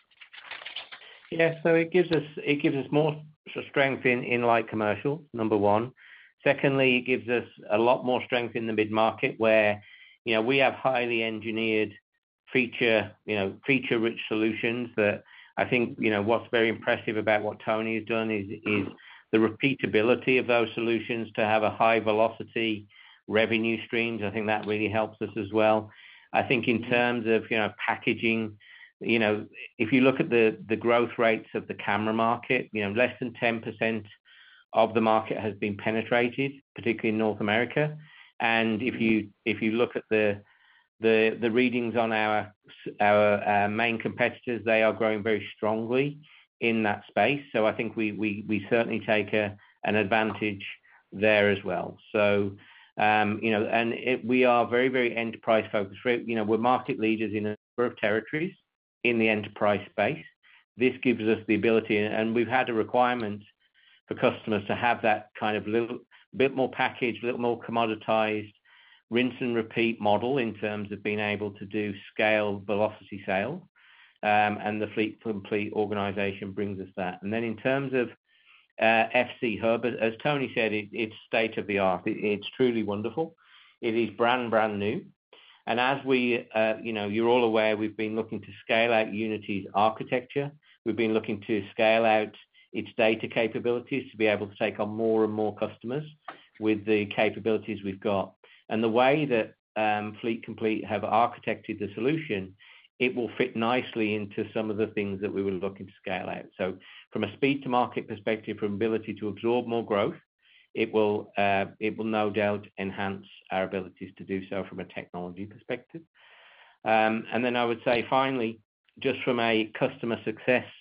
Yeah, so it gives us it gives us more strength in, in light commercial, number one. Secondly, it gives us a lot more strength in the mid-market where, you know, we have highly engineered feature, you know, feature-rich solutions that I think, you know, what's very impressive about what Tony has done is is the repeatability of those solutions to have a high velocity revenue streams. I think that really helps us as well. I think in terms of, you know, packaging, you know, if you look at the, the growth rates of the camera market, you know, less than ten percent of the market has been penetrated, particularly in North America. And if you if you look at the the the readings on our our uh, main competitors, they are growing very strongly in that space. So I think we we we certainly take a an advantage there as well. So um, you know, and it, we are very very enterprise focused. You know, we're market leaders in a number of territories in the enterprise space. This gives us the ability, and we've had a requirement for customers to have that kind of little bit more packaged, a little more commoditized, rinse and repeat model in terms of being able to do scale velocity sales. Um, and the Fleet Complete organization brings us that. And then in terms of uh, F C Hub, as Tony said, it, it's state of the art. It, it's truly wonderful. It is brand, brand new. And as we, uh, you know, you're all aware, we've been looking to scale out Unity's architecture. We've been looking to scale out its data capabilities to be able to take on more and more customers with the capabilities we've got. And the way that um, Fleet Complete have architected the solution, it will fit nicely into some of the things that we were looking to scale out. So from a speed to market perspective, from ability to absorb more growth, it will uh, it will no doubt enhance our abilities to do so from a technology perspective. Um, and then I would say finally, just from a customer success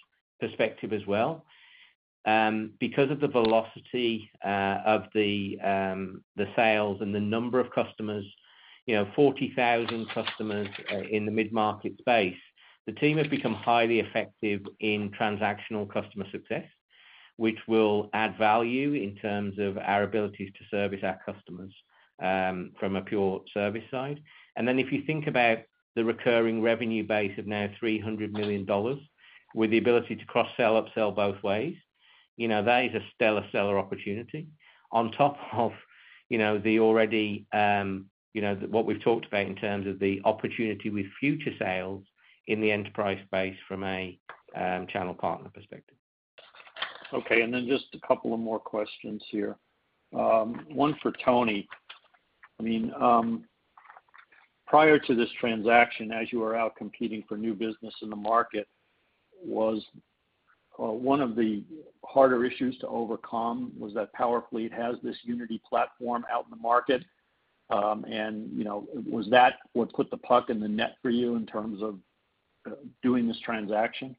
perspective as well. Um, because of the velocity uh, of the um, the sales and the number of customers, you know, forty thousand customers uh, in the mid-market space, the team have become highly effective in transactional customer success, which will add value in terms of our abilities to service our customers um, from a pure service side. And then if you think about the recurring revenue base of now three hundred million dollars with the ability to cross-sell, upsell both ways, you know, that is a stellar, stellar opportunity on top of, you know, the already, um, you know, what we've talked about in terms of the opportunity with future sales in the enterprise space from a um, channel partner perspective. Okay, and then just a couple of more questions here. Um, one for Tony. I mean, um, prior to this transaction, as you were out competing for new business in the market, was uh, one of the harder issues to overcome was that Powerfleet has this Unity platform out in the market, um, and you know, was that what put the puck in the net for you in terms of uh, doing this transaction?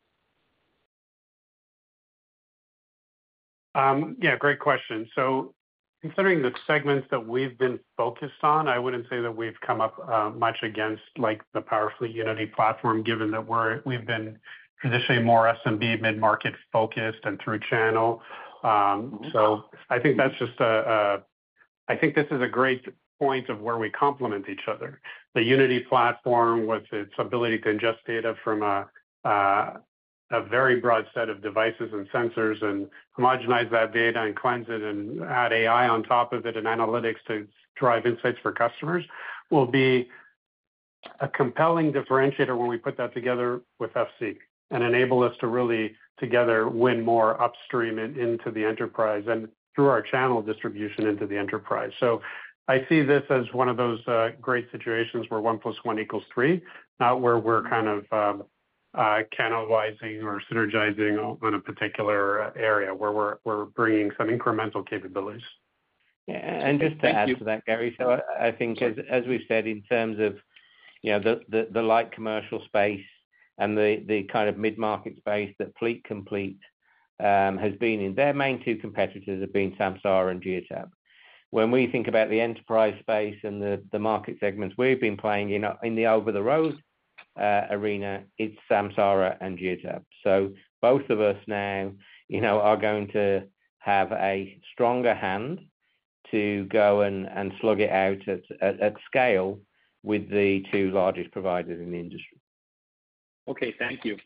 Um, yeah, great question. So considering the segments that we've been focused on, I wouldn't say that we've come up uh, much against like the Powerfleet Unity platform, given that we're, we've been traditionally more S M B mid-market focused and through channel. Um, so I think that's just a, a, I think this is a great point of where we complement each other. The Unity platform with its ability to ingest data from a, uh, a very broad set of devices and sensors and homogenize that data and cleanse it and add A I on top of it and analytics to drive insights for customers will be a compelling differentiator when we put that together with F C and enable us to really together win more upstream in, into the enterprise and through our channel distribution into the enterprise. So I see this as one of those uh, great situations where one plus one equals three, not where we're kind of um, uh, cannibalizing or synergizing on a particular area, where we're we're bringing some incremental capabilities. Yeah, and just to Thank add you. to that, Gary, so I, I think as as we've said in terms of, you know, the, the, the light commercial space and the, the kind of mid-market space that Fleet Complete um, has been in, their main two competitors have been Samsara and Geotab. When we think about the enterprise space and the, the market segments we've been playing in, in the over-the-road uh, arena, it's Samsara and Geotab. So both of us now, you know, are going to have a stronger hand to go and, and slug it out at, at, at scale with the two largest providers in the industry. Okay, thank you.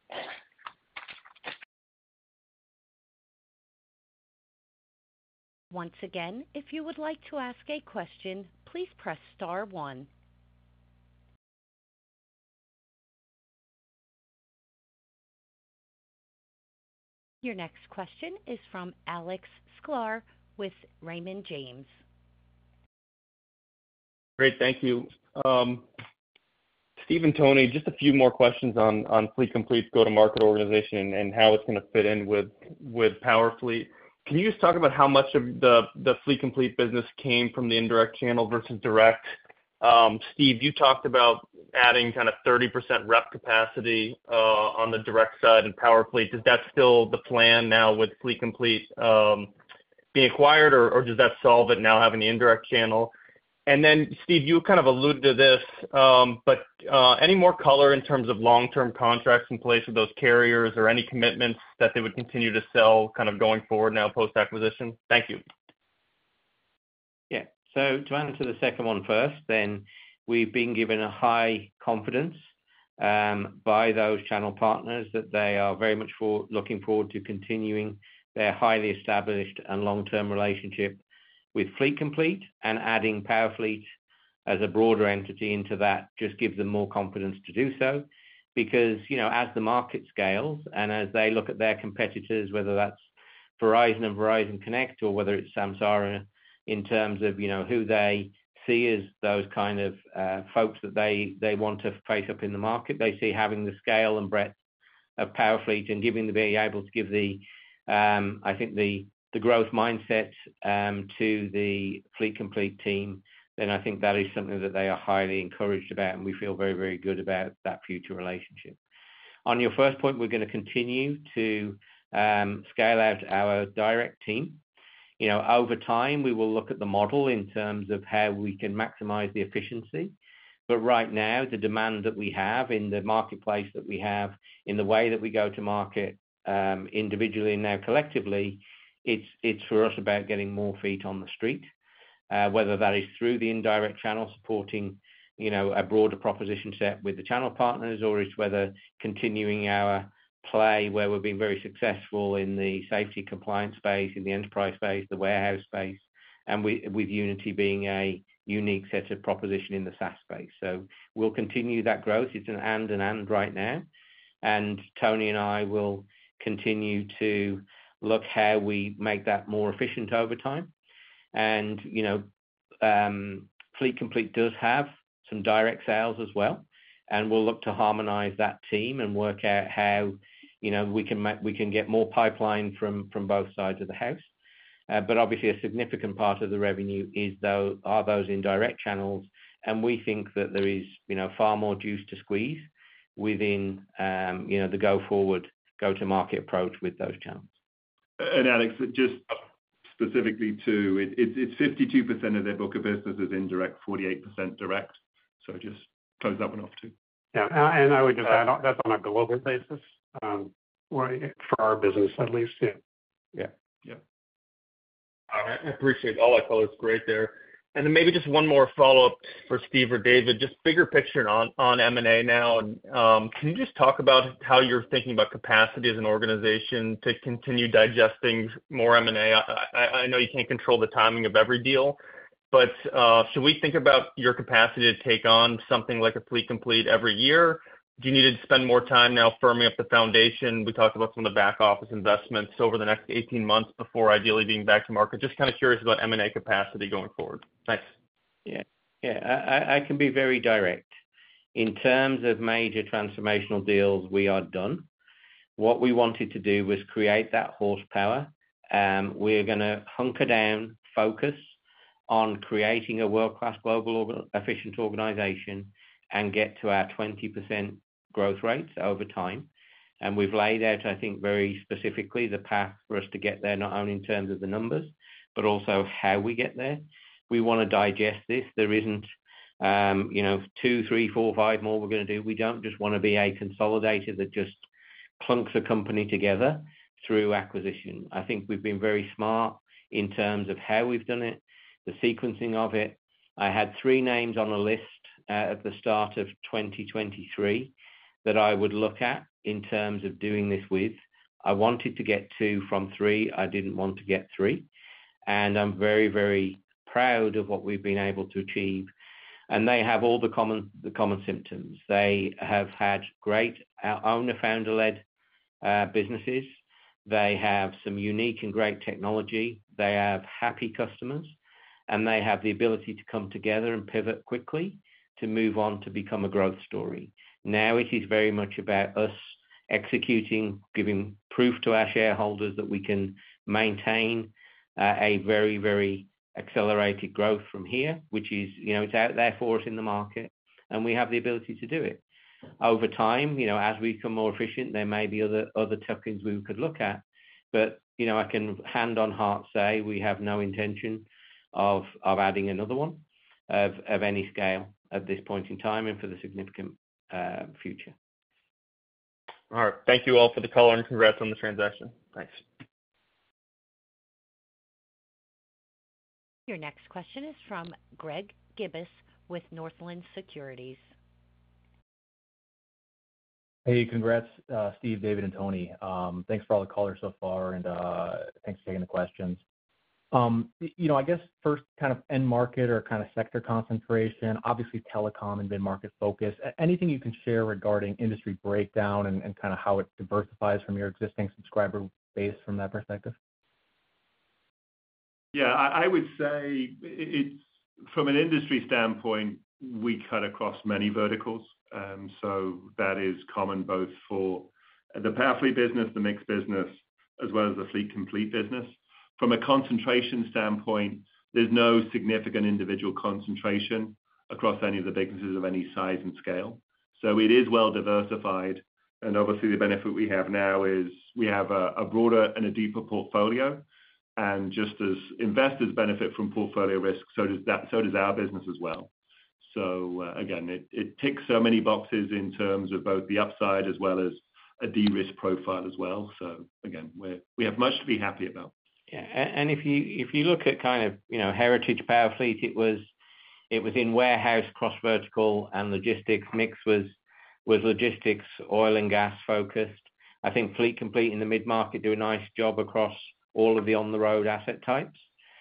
Once again, if you would like to ask a question, please press star one. Your next question is from Alex Sklar with Raymond James. Great, thank you. Um, Steve and Tony, just a few more questions on, on Fleet Complete's go-to-market organization and how it's going to fit in with, with Powerfleet. Can you just talk about how much of the, the Fleet Complete business came from the indirect channel versus direct? Um, Steve, you talked about adding kind of thirty percent rep capacity uh, on the direct side in Powerfleet. Is that still the plan now with Fleet Complete um, being acquired, or, or does that solve it now having the indirect channel? And then, Steve, you kind of alluded to this, um, but uh, any more color in terms of long-term contracts in place with those carriers or any commitments that they would continue to sell kind of going forward now post-acquisition? Thank you. Yeah. So to answer the second one first, then we've been given a high confidence um, by those channel partners that they are very much for, looking forward to continuing their highly established and long-term relationship with Fleet Complete, and adding Powerfleet as a broader entity into that just gives them more confidence to do so. Because, you know, as the market scales and as they look at their competitors, whether that's Verizon and Verizon Connect, or whether it's Samsara, in terms of, you know, who they see as those kind of uh, folks that they, they want to face up in the market, they see having the scale and breadth of Powerfleet and giving the, being able to give the, um, I think the, the growth mindset um, to the Fleet Complete team, then I think that is something that they are highly encouraged about, and we feel very, very good about that future relationship. On your first point, we're going to continue to um, scale out our direct team. You know, over time, we will look at the model in terms of how we can maximize the efficiency. But right now, the demand that we have in the marketplace that we have, in the way that we go to market um, individually and now collectively, it's it's for us about getting more feet on the street, uh, whether that is through the indirect channel supporting, you know, a broader proposition set with the channel partners, or it's whether continuing our play where we've been very successful in the safety compliance space, in the enterprise space, the warehouse space, and we, with Unity being a unique set of proposition in the SaaS space. So we'll continue that growth. It's an and and and right now. And Tony and I will continue to look how we make that more efficient over time. And, you know, um, Fleet Complete does have some direct sales as well. And we'll look to harmonize that team and work out how, you know, we can make, we can get more pipeline from, from both sides of the house. Uh, but obviously a significant part of the revenue is though are those indirect channels, and we think that there is, you know, far more juice to squeeze within, um, you know, the go forward, go to market approach with those channels. And Alex, just specifically to it, it, it's fifty-two percent of their book of business is indirect, forty-eight percent direct. So just close that one off too. Yeah, and I would just add on, that's on a global basis, um, for our business at least. Yeah. Yeah. Yeah. I appreciate all that color. It's great there. And then maybe just one more follow-up for Steve or David, just bigger picture on, on M and A now. And um, can you just talk about how you're thinking about capacity as an organization to continue digesting more M and A? I, I, I know you can't control the timing of every deal, but uh, should we think about your capacity to take on something like a Fleet Complete every year? Do you need to spend more time now firming up the foundation? We talked about some of the back office investments over the next eighteen months before ideally being back to market. Just kind of curious about M and A capacity going forward. Thanks. Yeah, yeah, I, I can be very direct. In terms of major transformational deals, we are done. What we wanted to do was create that horsepower. Um, we're going to hunker down, focus on creating a world-class global efficient organization and get to our twenty percent growth rates over time. And we've laid out, I think, very specifically the path for us to get there, not only in terms of the numbers, but also how we get there. We want to digest this. There isn't, um, you know, two, three, four, five more we're going to do. We don't just want to be a consolidator that just clunks a company together through acquisition. I think we've been very smart in terms of how we've done it, the sequencing of it. I had three names on a list uh, at the start of twenty twenty-three that I would look at in terms of doing this with. I wanted to get two from three. I didn't want to get three. And I'm very, very proud of what we've been able to achieve. And they have all the common, the common symptoms. They have had great owner founder-led uh, businesses. They have some unique and great technology. They have happy customers, and they have the ability to come together and pivot quickly to move on to become a growth story. Now it is very much about us executing, giving proof to our shareholders that we can maintain uh, a very, very accelerated growth from here, which is, you know, it's out there for us in the market, and we have the ability to do it. Over time, you know, as we become more efficient, there may be other other tuck-ins we could look at, but, you know, I can hand on heart say we have no intention of of adding another one of, of any scale at this point in time and for the significant uh, future. All right. Thank you all for the color and congrats on the transaction. Thanks. Your next question is from Greg Gibas with Northland Securities. Hey, congrats, uh, Steve, David, and Tony. Um, thanks for all the color so far, and uh, thanks for taking the questions. Um, you know, I guess first kind of end market or kind of sector concentration, obviously telecom and mid-market focus. Anything you can share regarding industry breakdown and, and kind of how it diversifies from your existing subscriber base from that perspective? Yeah, I, I would say it's from an industry standpoint, we cut across many verticals. Um, so that is common both for the Powerfleet business, the Mix business, as well as the Fleet Complete business. From a concentration standpoint, there's no significant individual concentration across any of the businesses of any size and scale. So it is well diversified And obviously, the benefit we have now is we have a, a broader and a deeper portfolio. And just as investors benefit from portfolio risk, so does that, so does our business as well. So uh, again, it, it ticks so many boxes in terms of both the upside as well as a de-risk profile as well. So again, we we have much to be happy about. Yeah, and if you if you look at kind of you know heritage Powerfleet, it was it was in warehouse, cross vertical, and logistics. Mix was was logistics, oil and gas focused. I think Fleet Complete in the mid market do a nice job across all of the on the road asset types.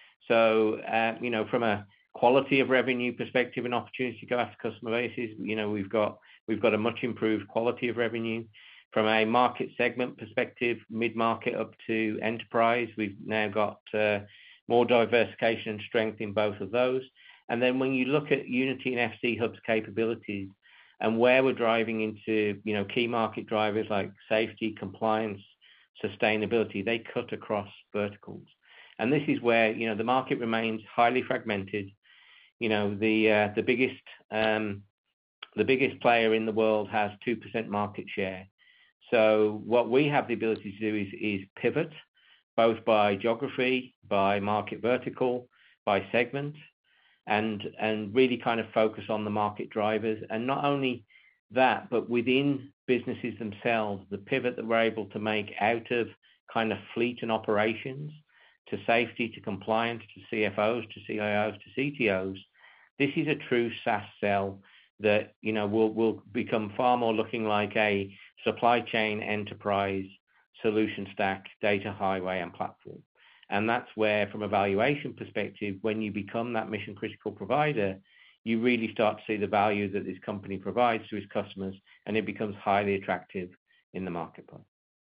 So uh, you know from a quality of revenue perspective and opportunity to go after customer bases, you know we've got we've got a much improved quality of revenue. From a market segment perspective, mid-market up to enterprise, we've now got uh, more diversification and strength in both of those. And then when you look at Unity and F C Hub's capabilities and where we're driving into, you know, key market drivers like safety, compliance, sustainability, they cut across verticals. And this is where, you know, the market remains highly fragmented. You know, the uh, the biggest um, the biggest player in the world has two percent market share. So what we have the ability to do is, is pivot, both by geography, by market vertical, by segment, and, and really kind of focus on the market drivers. And not only that, but within businesses themselves, the pivot that we're able to make out of kind of fleet and operations to safety, to compliance, to C F Os, to C I Os, to C T Os, this is a true SaaS sell that, you know, will, will become far more looking like a supply chain enterprise solution stack, data highway and platform. And that's where, from a valuation perspective, when you become that mission critical provider, you really start to see the value that this company provides to its customers, and it becomes highly attractive in the marketplace.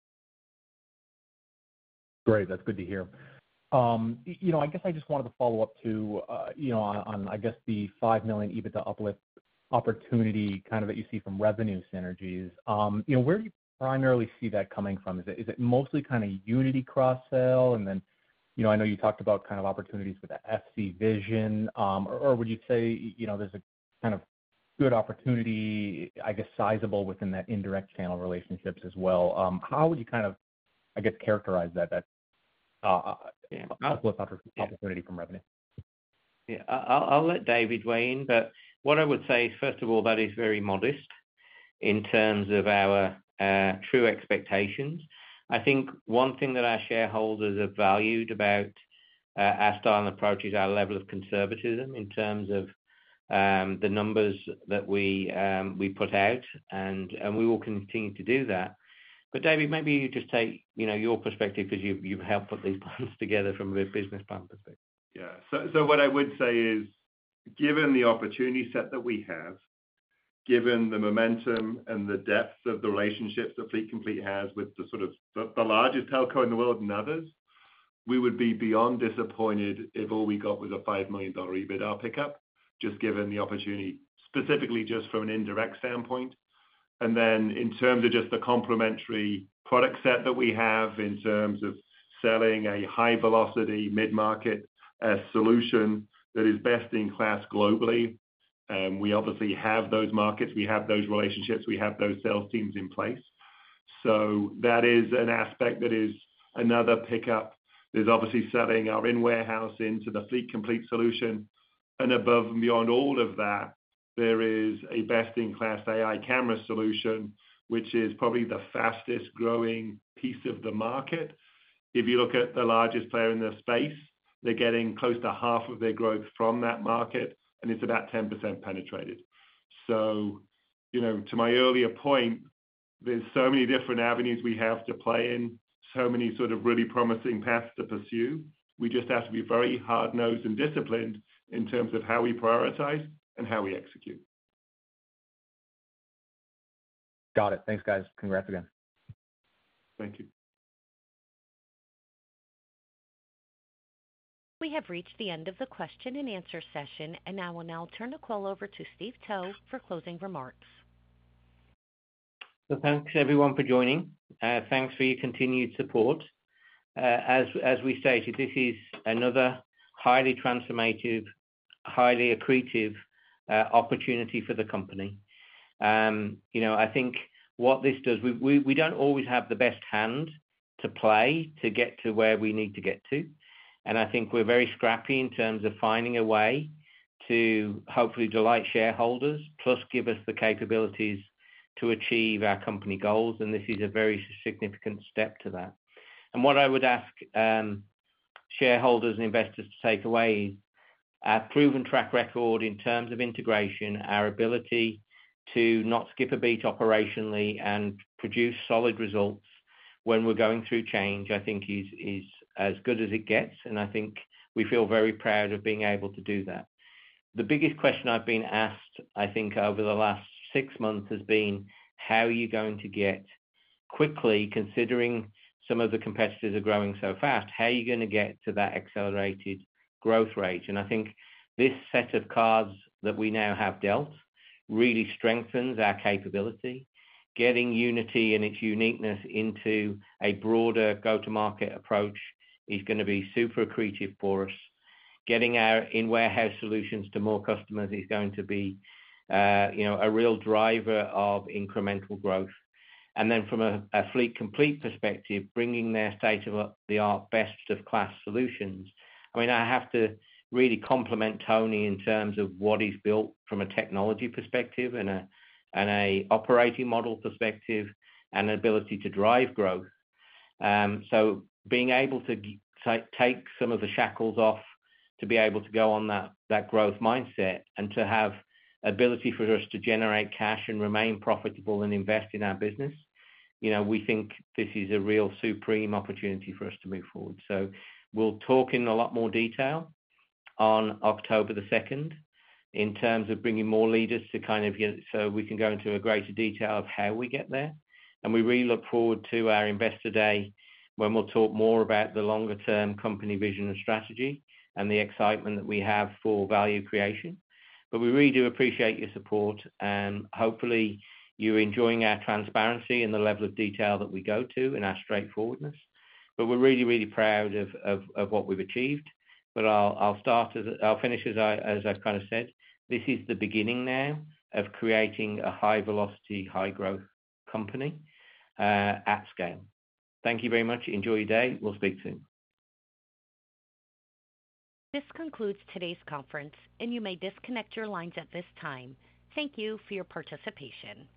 Great, that's good to hear. Um, you know, I guess I just wanted to follow up to, uh, you know, on, on, I guess, the five million EBITDA uplift opportunity kind of that you see from revenue synergies. Um, you know, where do you primarily see that coming from? Is it is it mostly kind of Unity cross-sell? And then, you know, I know you talked about kind of opportunities with the F C Vision, um, or, or would you say, you know, there's a kind of good opportunity, I guess, sizable within that indirect channel relationships as well? Um, how would you kind of, I guess, characterize that, that uh, yeah. uplift opportunity yeah. from revenue? Yeah, I'll, I'll let David weigh in, but what I would say is, first of all, that is very modest in terms of our uh, true expectations. I think one thing that our shareholders have valued about uh, our style and approach is our level of conservatism in terms of um, the numbers that we um, we put out, and, and we will continue to do that. But David, maybe you just take you know your perspective, because you've you've helped put these plans together from a business plan perspective. Yeah. So so what I would say is, given the opportunity set that we have, given the momentum and the depth of the relationships that Fleet Complete has with the sort of the, the largest telco in the world and others, we would be beyond disappointed if all we got was a five million dollars EBITDA pickup, just given the opportunity, specifically just from an indirect standpoint. And then in terms of just the complementary product set that we have in terms of selling a high velocity mid-market uh, solution that is best in class globally. Um, we obviously have those markets, we have those relationships, we have those sales teams in place. So that is an aspect that is another pickup. There's obviously selling our in-warehouse into the Fleet Complete solution. And above and beyond all of that, there is a best-in-class A I camera solution, which is probably the fastest growing piece of the market. If you look at the largest player in the space, they're getting close to half of their growth from that market, and it's about ten percent penetrated. So, you know, to my earlier point, there's so many different avenues we have to play in, so many sort of really promising paths to pursue. We just have to be very hard-nosed and disciplined in terms of how we prioritize and how we execute. Got it. Thanks, guys. Congrats again. Thank you. We have reached the end of the question and answer session, and I will now turn the call over to Steve Towe for closing remarks. So thanks everyone for joining. Uh, thanks for your continued support. Uh, as as we stated, this is another highly transformative, highly accretive uh, opportunity for the company. Um, you know, I think what this does, we, we, we don't always have the best hand to play to get to where we need to get to. And I think we're very scrappy in terms of finding a way to hopefully delight shareholders, plus give us the capabilities to achieve our company goals. And this is a very significant step to that. And what I would ask um, shareholders and investors to take away is our proven track record in terms of integration, our ability to not skip a beat operationally and produce solid results when we're going through change, I think is, is as good as it gets. And I think we feel very proud of being able to do that. The biggest question I've been asked, I think, over the last six months has been, how are you going to get quickly, considering some of the competitors are growing so fast, how are you going to get to that accelerated growth rate? And I think this set of cards that we now have dealt really strengthens our capability. Getting Unity and its uniqueness into a broader go-to-market approach is going to be super accretive for us. Getting our in-warehouse solutions to more customers is going to be, uh, you know, a real driver of incremental growth. And then from a, a Fleet Complete perspective, bringing their state-of-the-art, best-of-class solutions. I mean, I have to really compliment Tony in terms of what he's built from a technology perspective and a and a operating model perspective and an ability to drive growth. Um, so being able to g- take some of the shackles off to be able to go on that, that growth mindset and to have ability for us to generate cash and remain profitable and invest in our business, you know, we think this is a real supreme opportunity for us to move forward. So we'll talk in a lot more detail on October the second. In terms of bringing more leaders to kind of get, so we can go into a greater detail of how we get there. And we really look forward to our Investor Day when we'll talk more about the longer term company vision and strategy and the excitement that we have for value creation. But we really do appreciate your support, and hopefully you're enjoying our transparency and the level of detail that we go to and our straightforwardness. But we're really, really proud of, of, of what we've achieved. But I'll, I'll start as I'll finish as I as I've kind of said. This is the beginning now of creating a high velocity, high growth company uh, at scale. Thank you very much. Enjoy your day. We'll speak soon. This concludes today's conference, and you may disconnect your lines at this time. Thank you for your participation.